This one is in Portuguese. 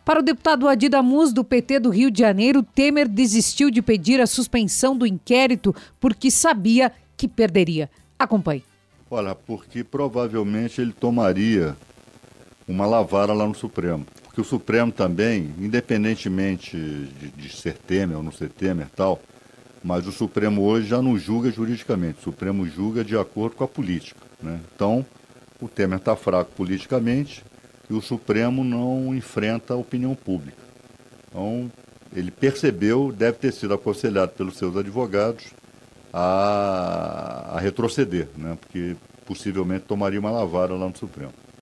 Para o deputado Adi Damus, do PT do Rio de Janeiro, Temer desistiu de pedir a suspensão do inquérito porque sabia que perderia. Acompanhe. Olha, porque provavelmente ele tomaria uma lavara lá no Supremo. Porque o Supremo também, independentemente de ser Temer ou não ser Temer e tal, mas o Supremo hoje já não julga juridicamente, o Supremo julga de acordo com a política, né? Então, o Temer está fraco politicamente e o Supremo não enfrenta a opinião pública. Então, ele percebeu, deve ter sido aconselhado pelos seus advogados a retroceder, né? Porque possivelmente tomaria uma lavara lá no Supremo.